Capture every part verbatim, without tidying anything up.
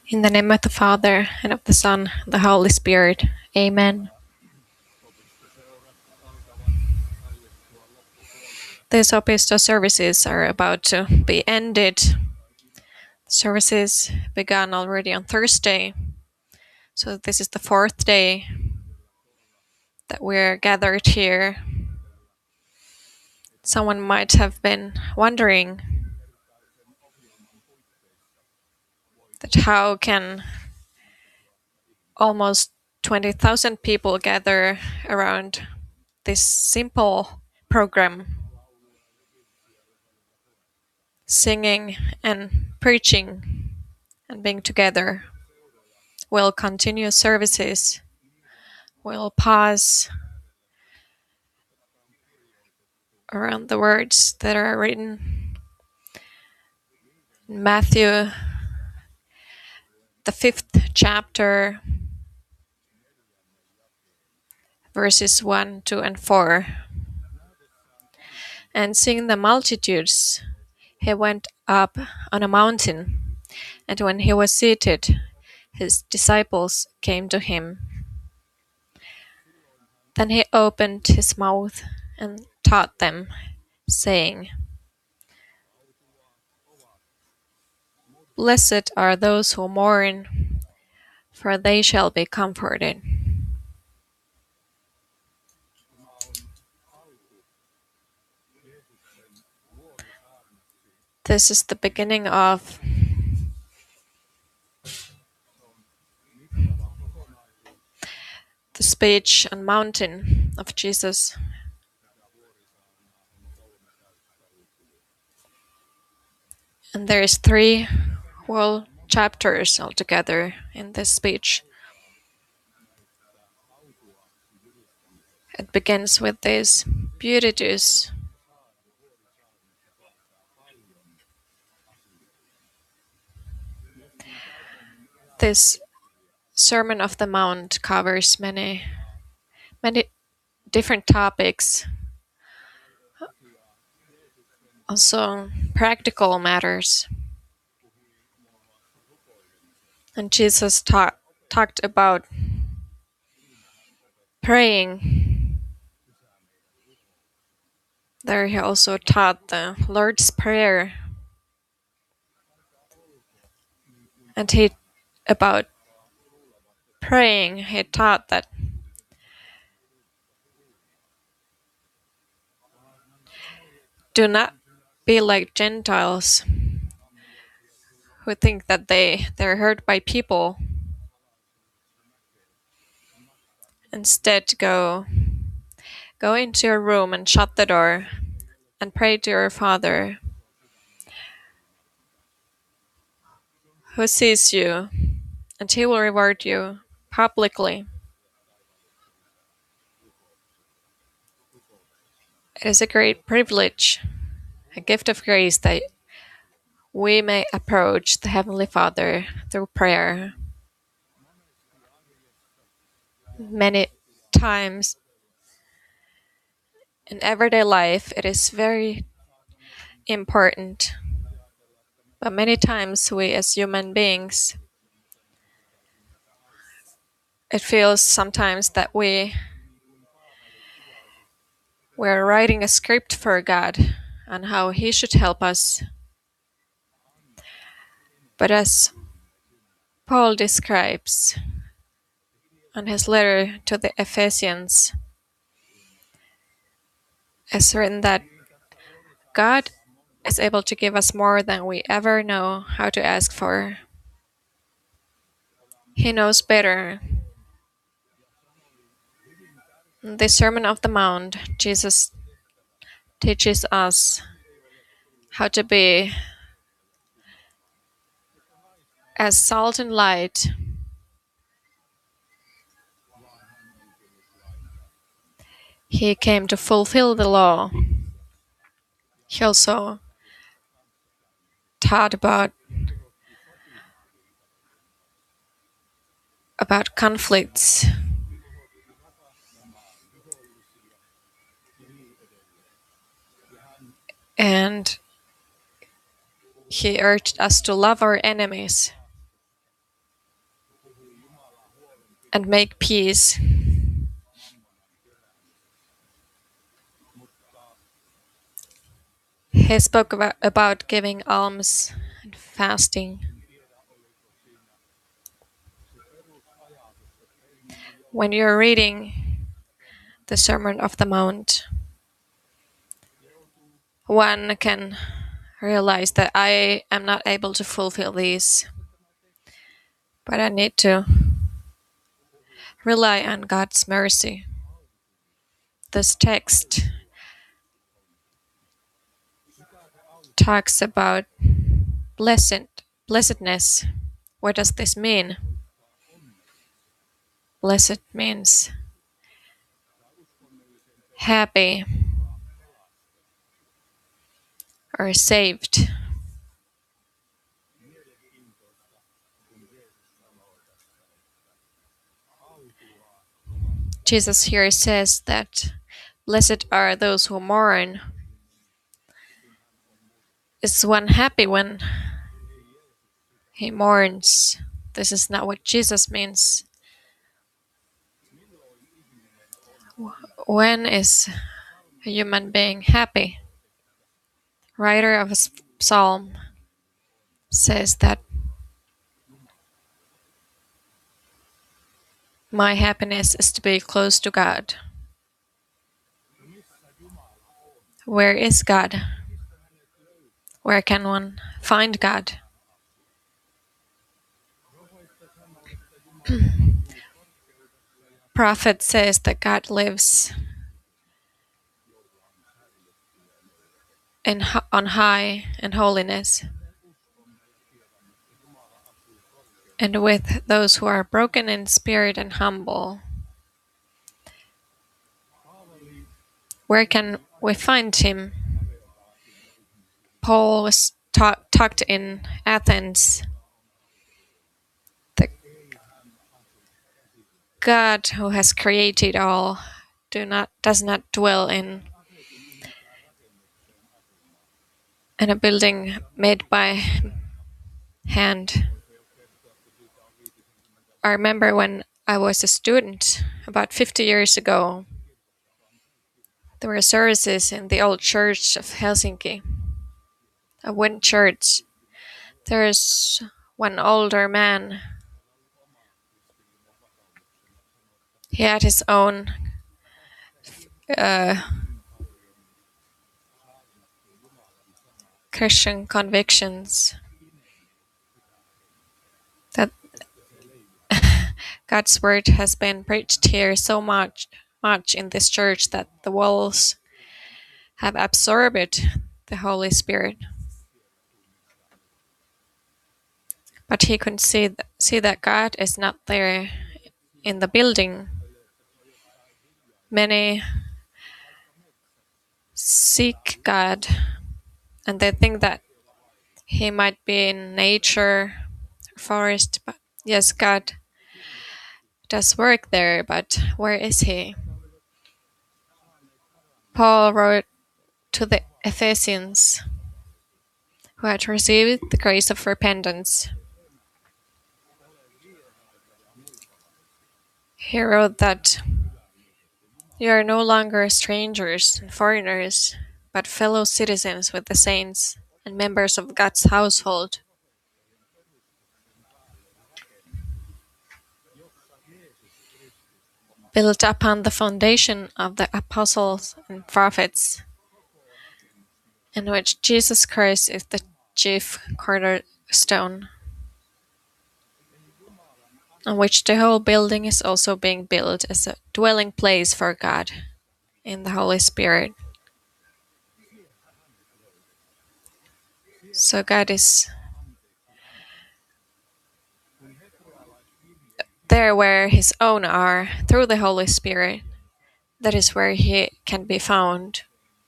In the name of the Father, and of the Son, and the Holy Spirit. Amen. These Opista services are about to be ended. The services began already on Thursday, so this is the fourth day that we're gathered here. Someone might have been wondering that how can almost twenty thousand people gather around this simple program, singing and preaching and being together. We'll continue services. We'll pause around the words that are written in Matthew, the fifth chapter, verses one, two, and four. And seeing the multitudes, he went up on a mountain, and when he was seated, his disciples came to him. Then he opened his mouth and taught them, saying, "Blessed are those who mourn, for they shall be comforted." This is the beginning of the speech on mountain of Jesus. And there is three whole chapters altogether in this speech. It begins with this Beatitudes. This Sermon of the Mount covers many, many different topics, also practical matters. And Jesus ta- talked about praying. There he also taught the Lord's Prayer. And he, about praying, he taught that do not be like Gentiles who think that they, they're heard by people. Instead, go, go into your room and shut the door and pray to your Father who sees you, and he will reward you publicly. It is a great privilege, a gift of grace that we may approach the Heavenly Father through prayer. Many times in everyday life, it is very important. But many times, we as human beings, it feels sometimes that we we're writing a script for God on how He should help us. But as Paul describes on his letter to the Ephesians, it's written that God is able to give us more than we ever know how to ask for. He knows better. In the Sermon of the Mount, Jesus teaches us how to be as salt and light. He came to fulfill the law. He also taught about about conflicts. And he urged us to love our enemies. and make peace. He spoke about, about giving alms and fasting. When you're reading the Sermon of the Mount, one can realize that I am not able to fulfill these, but I need to rely on God's mercy. This text talks about blessed blessedness. What does this mean? Blessed means happy or saved. Jesus here says that blessed are those who mourn. Is one happy when he mourns? This is not what Jesus means. When is a human being happy? Writer of a psalm says that my happiness is to be close to God. Where is God? Where can one find God? Prophet says that God lives in, on high in holiness, and with those who are broken in spirit and humble. Where can we find him? Paul was talk, talked in Athens. The God who has created all do not does not dwell in in a building made by hand. I remember when I was a student about fifty years ago, there were services in the old church of Helsinki, a wind church. There's one older man. He had his own uh, Christian convictions that God's word has been preached here so much, much in this church that the walls have absorbed the Holy Spirit. But he could see th- see that God is not there in the building. Many seek God, and they think that he might be in nature, forest. But yes, God does work there, but where is he? Paul wrote to the Ephesians who had received the grace of repentance. He wrote that you are no longer strangers and foreigners, but fellow citizens with the saints and members of God's household. Built upon the foundation of the apostles and prophets, in which Jesus Christ is the chief cornerstone, on which the whole building is also being built as a dwelling place for God in the Holy Spirit. So God is there where his own are through the Holy Spirit. That is where he can be found.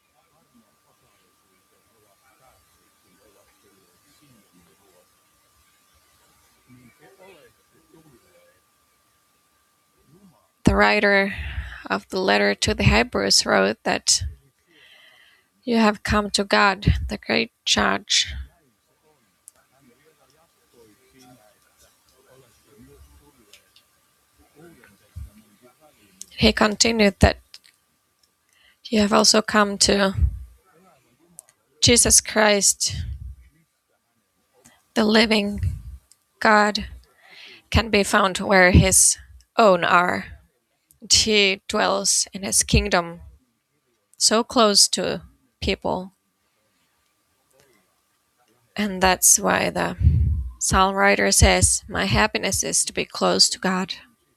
The writer of the letter to the Hebrews wrote that you have come to God, the great judge. he continued that you have also come to Jesus Christ, the living God, can be found where his own are. And he dwells in his kingdom, so close to people. And that's why the psalm writer says, my happiness is to be close to God.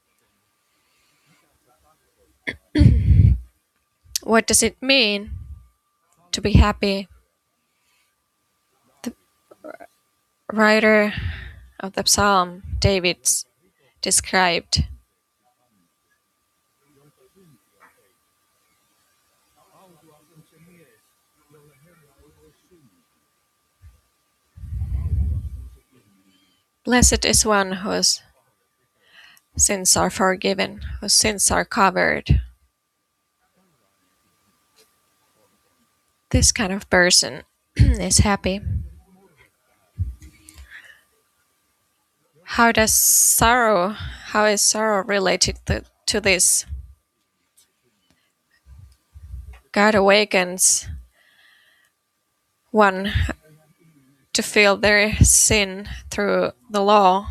What does it mean to be happy? The writer of the psalm, David, described blessed is one whose sins are forgiven, whose sins are covered. This kind of person is happy. How does sorrow, how is sorrow related to, to this? God awakens one to feel their sin through the law.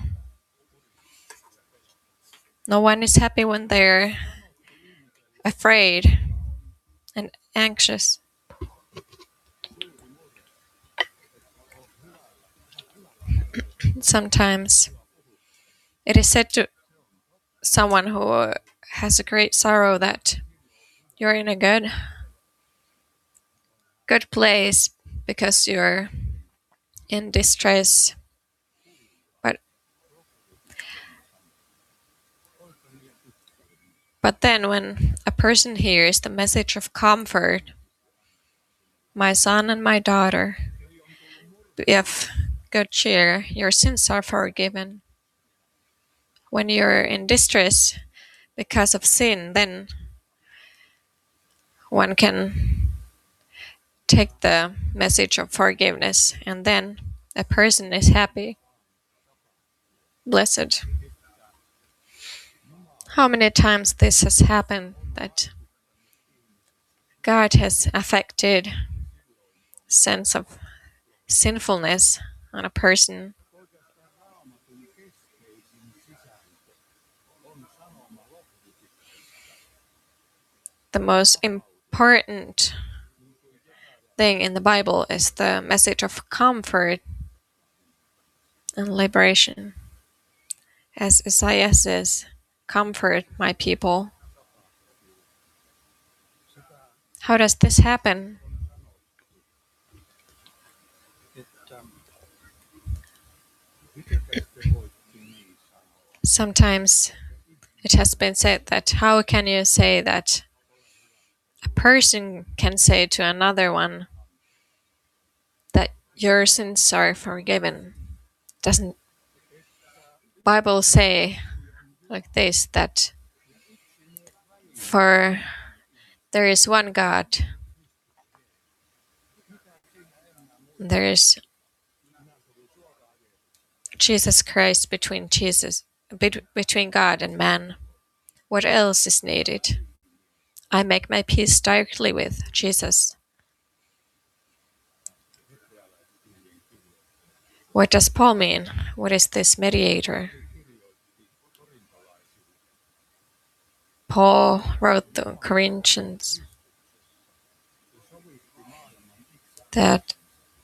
No one is happy when they're afraid and anxious. Sometimes it is said to someone who has a great sorrow that you're in a good good place because you're in distress. But but then when a person hears the message of comfort, my son and my daughter, be of good cheer, your sins are forgiven. When you're in distress because of sin, then one can take the message of forgiveness, and then a person is happy. Blessed. How many times this has happened that God has affected sense of sinfulness on a person. The most important thing in the Bible is the message of comfort and liberation. As Isaiah says, comfort my people. How does this happen? Sometimes it has been said that how can you say that a person can say to another one that your sins are forgiven? Doesn't Bible say like this, that for there is one God, there is Jesus Christ between Jesus between God and man. What else is needed? I make my peace directly with Jesus. What does Paul mean? What is this mediator? Paul wrote to Corinthians that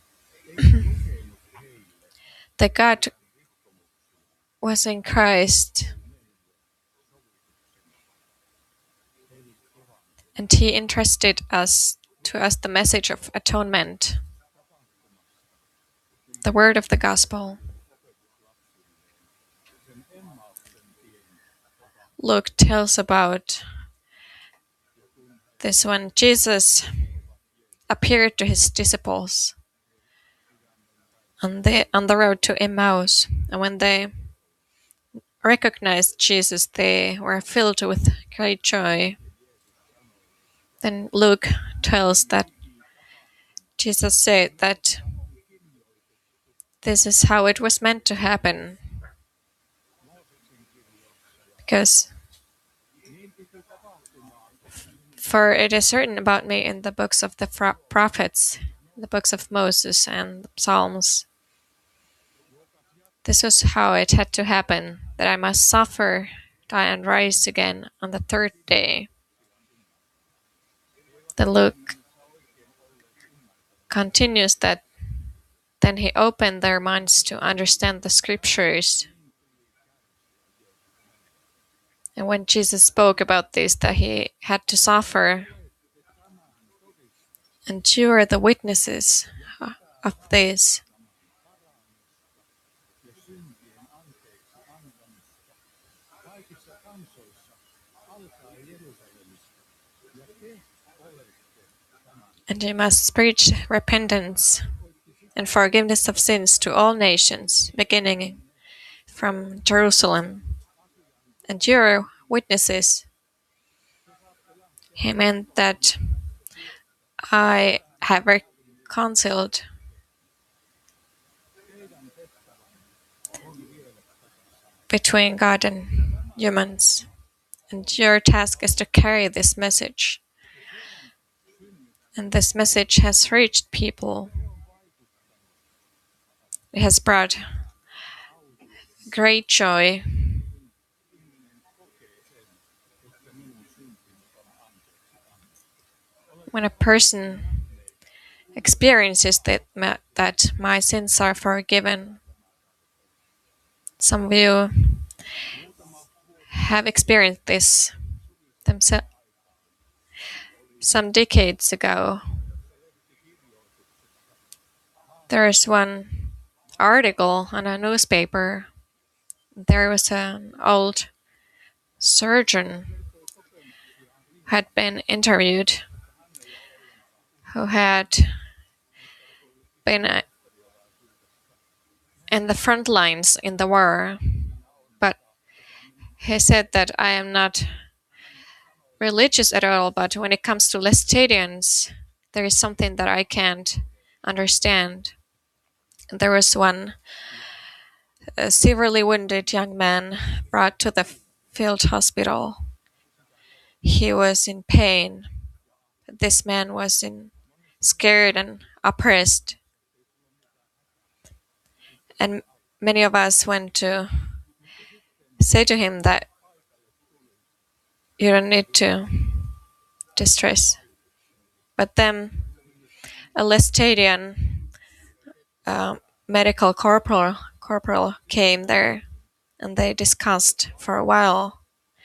that God was in Christ and he entrusted us to us the message of atonement, the word of the gospel. Luke tells about this when Jesus appeared to his disciples on the on the road to Emmaus, and when they recognized Jesus, they were filled with great joy. Then Luke tells that Jesus said that this is how it was meant to happen, because For it is written about me in the books of the fra- prophets, the books of Moses and the Psalms. This was how it had to happen, that I must suffer, die, and rise again on the third day. Then Luke continues that then he opened their minds to understand the scriptures. And when Jesus spoke about this, that he had to suffer, and you are the witnesses uh, of this. And you must preach repentance and forgiveness of sins to all nations, beginning from Jerusalem. And you are witnesses. He meant that I have reconciled between God and humans. And your task is to carry this message. And this message has reached people. It has brought great joy. When a person experiences that, that my sins are forgiven, some of you have experienced this themselves some decades ago. There is one article on a newspaper. There was an old surgeon who had been interviewed, who had been uh, in the front lines in the war, but he said that I am not religious at all, but when it comes to Lestadians, there is something that I can't understand. There was one a severely wounded young man brought to the field hospital. He was in pain. This man was in scared and oppressed. And many of us went to say to him that you don't need to distress. But then a Lestadian uh, medical corporal corporal came there, and they discussed for a while.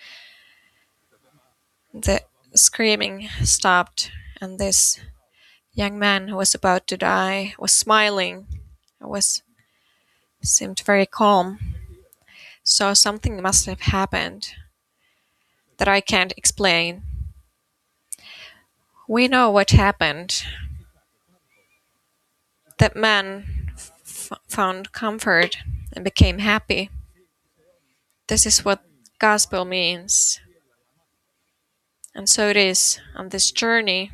The screaming stopped, and this young man who was about to die was smiling. Was seemed very calm. So something must have happened that I can't explain. We know what happened. That man f- found comfort and became happy. This is what gospel means. And so it is on this journey.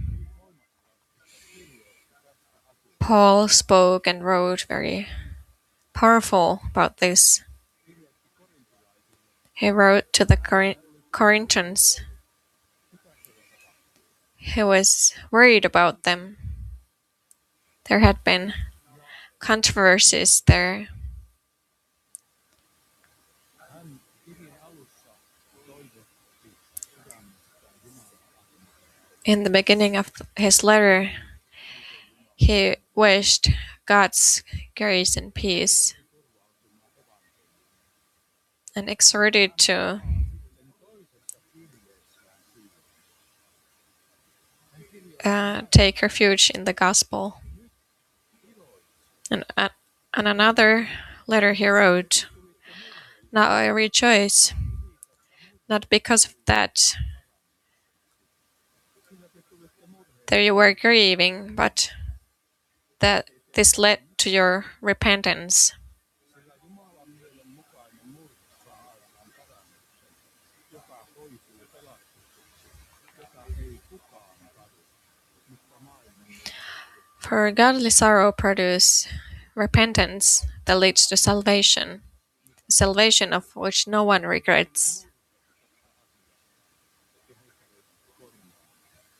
Paul spoke and wrote very powerful about this. He wrote to the Cor- Corinthians. He was worried about them. There had been controversies there. In the beginning of his letter, he wished God's grace and peace and exhorted to uh, take refuge in the gospel. And uh, on another letter he wrote, "Now I rejoice, not because of that that you were grieving, but that this led to your repentance." For godly sorrow produces repentance that leads to salvation, salvation of which no one regrets.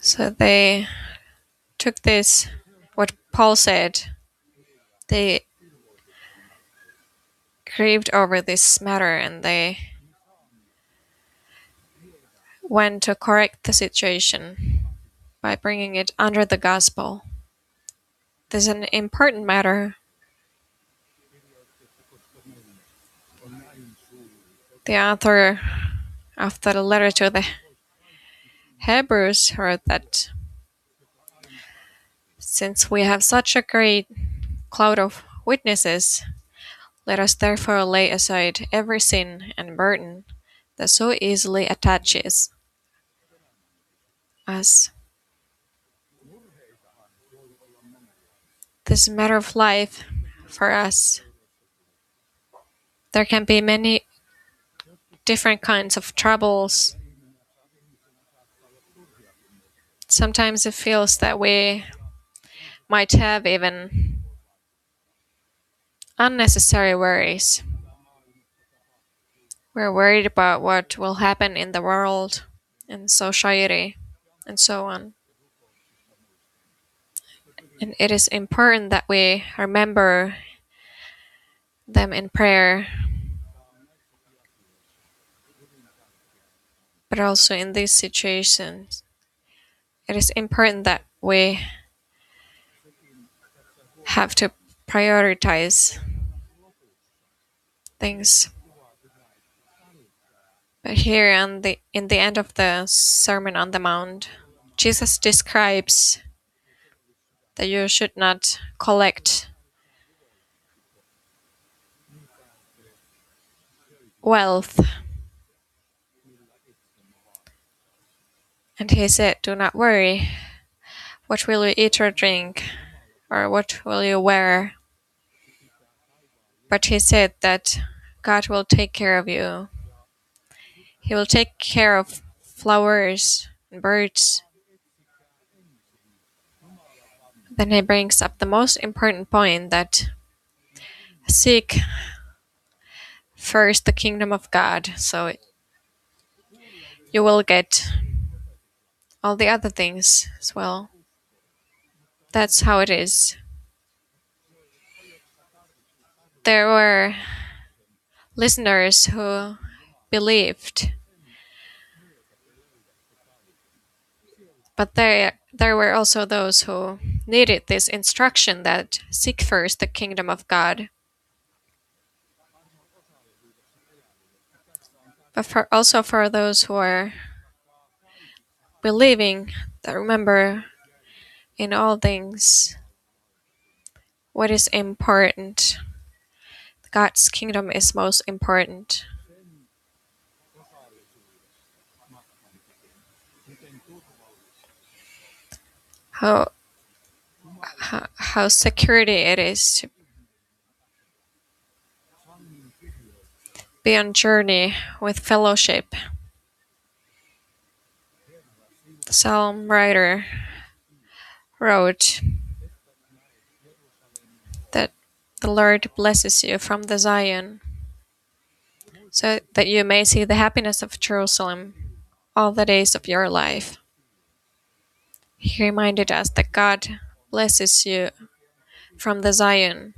So they took this, what Paul said, they grieved over this matter and they went to correct the situation by bringing it under the gospel. This is an important matter. The author of the letter to the Hebrews wrote that since we have such a great cloud of witnesses, let us therefore lay aside every sin and burden that so easily attaches us. This is a matter of life for us. There can be many different kinds of troubles. Sometimes it feels that we might have even unnecessary worries. We're worried about what will happen in the world, in society, and so on. And it is important that we remember them in prayer, but also in these situations, it is important that we have to prioritize things. But here on the in the end of the Sermon on the Mount, Jesus describes that you should not collect wealth. And he said, do not worry, what will you eat or drink, or what will you wear? But he said that God will take care of you. He will take care of flowers and birds. Then he brings up the most important point that seek first the kingdom of God, so you will get all the other things as well. That's how it is. There were listeners who believed, but there there were also those who needed this instruction that seek first the kingdom of God. But for also for those who are believing, that remember in all things what is important. God's kingdom is most important. How how, how security it is to be on journey with fellowship. The psalm writer wrote that the Lord blesses you from the Zion, so that you may see the happiness of Jerusalem all the days of your life. He reminded us that God blesses you from the Zion.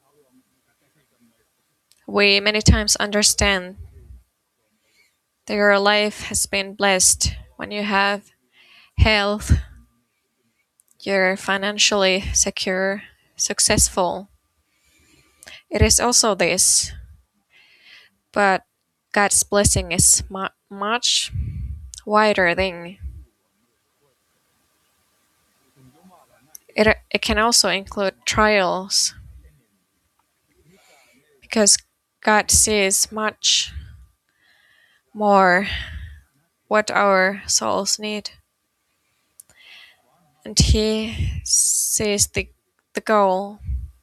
We many times understand that your life has been blessed when you have health, you're financially secure, successful. It is also this, but God's blessing is mu- much wider thing. It, it can also include trials, because God sees much more what our souls need. And He sees the, the goal.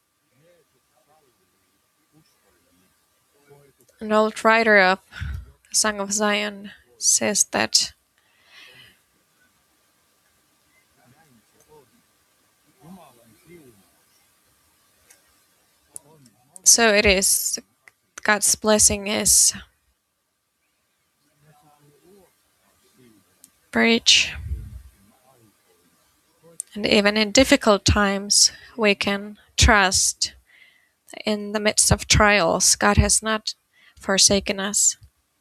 An old writer of the Song of Zion says that so it is, God's blessing is bridge And even in difficult times, we can trust in the midst of trials, God has not forsaken us.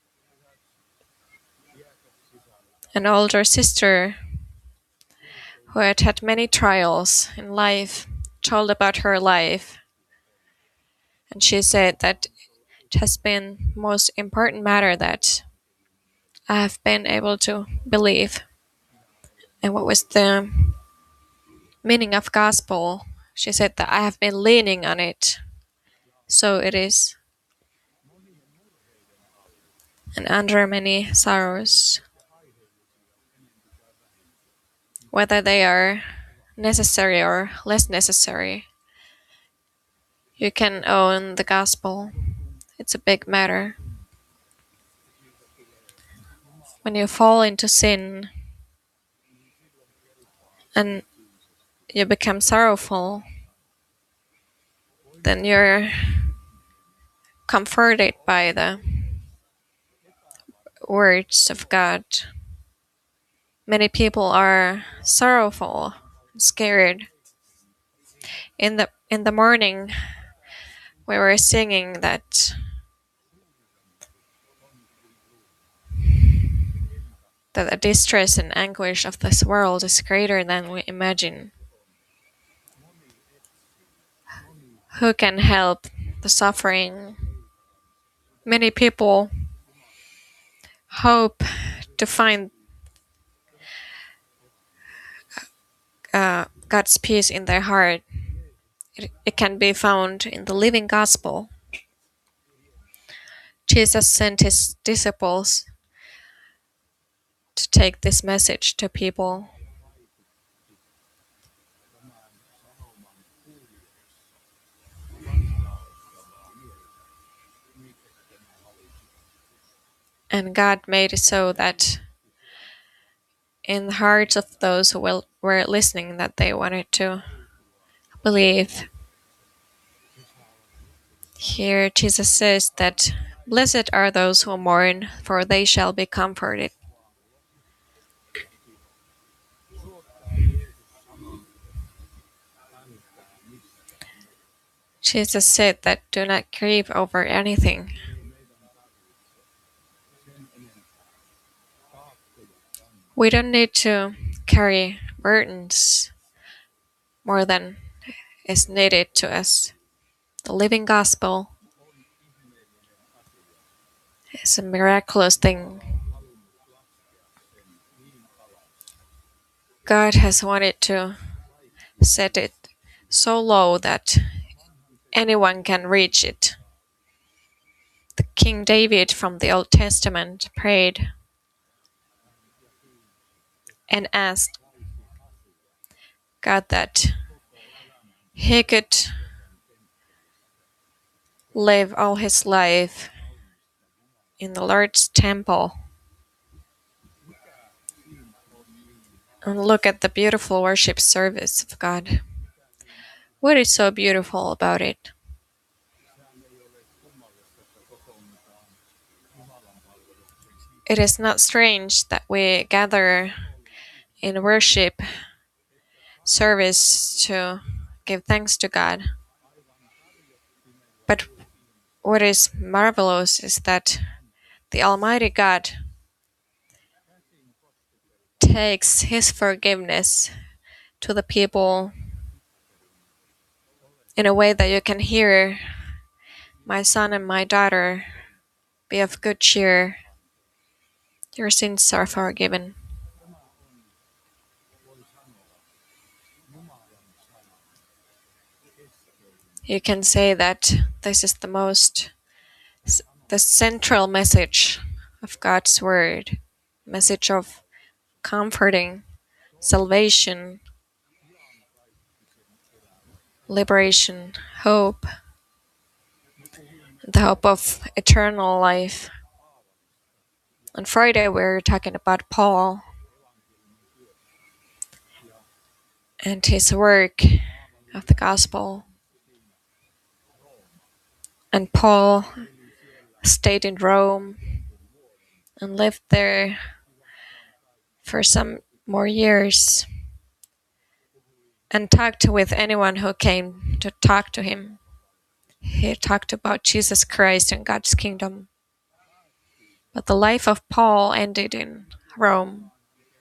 An older sister who had had many trials in life told about her life, and she said that it has been most important matter that I have been able to believe. And what was the meaning of gospel? She said that I have been leaning on it, so it is. And under many sorrows, whether they are necessary or less necessary, you can own the gospel. It's a big matter. When you fall into sin and you become sorrowful, then you're comforted by the words of God. Many people are sorrowful, scared. In the in the morning, we were singing that that the distress and anguish of this world is greater than we imagine. Who can help the suffering? Many people hope to find uh, God's peace in their heart. It, it can be found in the living gospel. Jesus sent his disciples to take this message to people. And God made it so that in the hearts of those who will, were listening, that they wanted to believe. Here Jesus says that blessed are those who mourn, for they shall be comforted. Jesus said that do not grieve over anything. We don't need to carry burdens more than is needed to us. The living gospel is a miraculous thing. God has wanted to set it so low that anyone can reach it. The King David from the Old Testament prayed and asked God that he could live all his life in the Lord's temple and look at the beautiful worship service of God. What is so beautiful about it? It is not strange that we gather in worship service to give thanks to God. But what is marvelous is that the Almighty God takes his forgiveness to the people in a way that you can hear, my son and my daughter, be of good cheer. Your sins are forgiven. You can say that this is the most, the central message of God's word, message of comforting, salvation, liberation, hope, the hope of eternal life. On Friday, we were talking about Paul and his work of the gospel. And Paul stayed in Rome and lived there for some more years. and talked with anyone who came to talk to him. He talked about Jesus Christ and God's kingdom. But the life of Paul ended in Rome.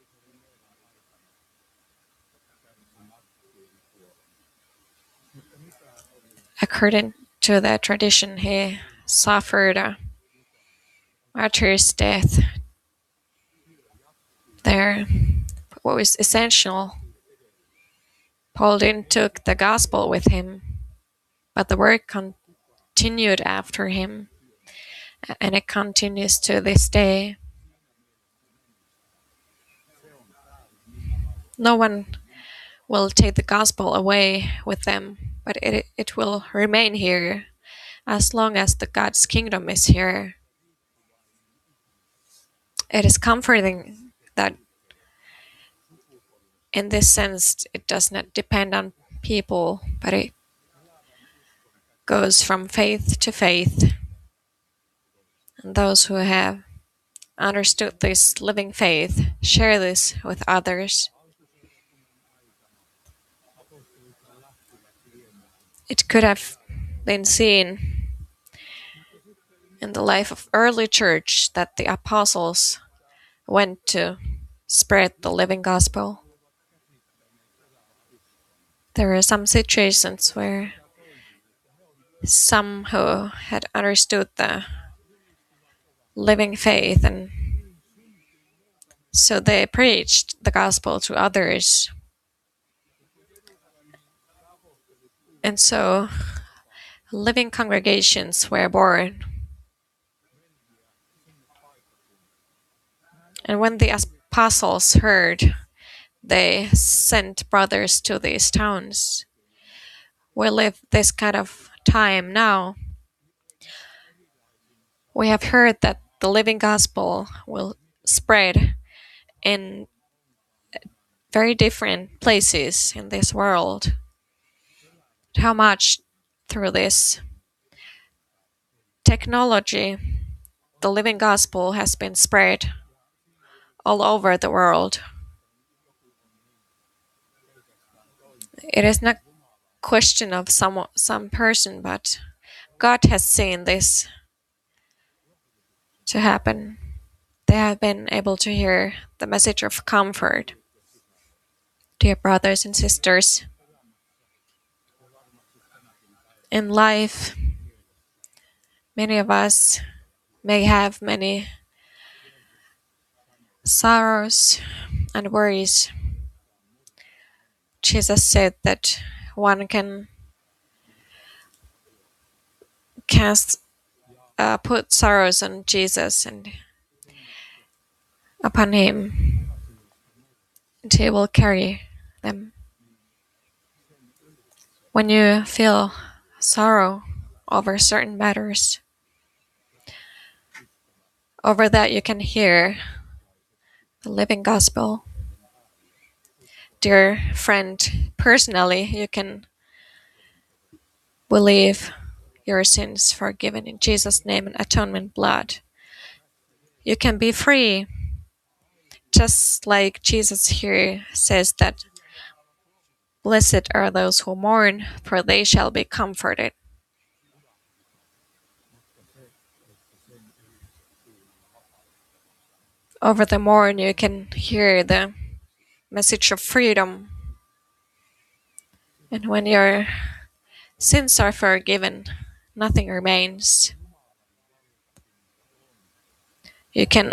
According to the tradition, he suffered a martyr's death there. What was essential, Paul didn't took the gospel with him, but the work continued after him, and it continues to this day. No one will take the gospel away with them, but it, it will remain here as long as the God's kingdom is here. It is comforting that in this sense it does not depend on people, but it goes from faith to faith. And those who have understood this living faith share this with others. It could have been seen in the life of early church that the apostles went to spread the living gospel. There are some situations where some who had understood the living faith, and so they preached the gospel to others. And so living congregations were born. And when the apostles heard, they sent brothers to these towns. We live this kind of time now. We have heard that the living gospel will spread in very different places in this world. How much through this technology the living gospel has been spread all over the world. It is not a question of some some person, but God has seen this to happen. They have been able to hear the message of comfort. Dear brothers and sisters, in life, many of us may have many sorrows and worries. Jesus said that one can cast, uh, put sorrows on Jesus and upon him, and he will carry them. When you feel sorrow over certain matters, over that you can hear the living gospel. Dear friend, personally, you can believe your sins forgiven in Jesus' name and atonement blood. You can be free, just like Jesus here says that blessed are those who mourn, for they shall be comforted. Over the mourn, you can hear the message of freedom. And when your sins are forgiven, nothing remains. You can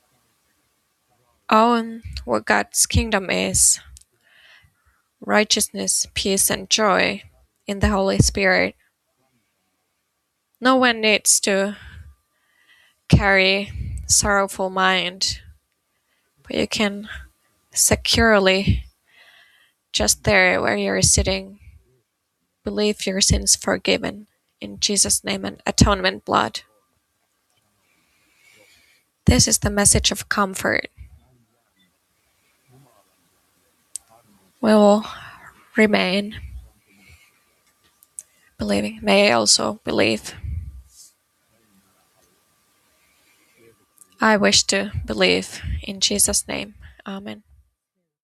own what God's kingdom is: righteousness, peace, and joy in the Holy Spirit. No one needs to carry sorrowful mind, but you can securely, just there where you're sitting, believe your sins forgiven in Jesus' name and atonement blood. This is the message of comfort. We will remain believing. May I also believe. I wish to believe in Jesus' name. Amen.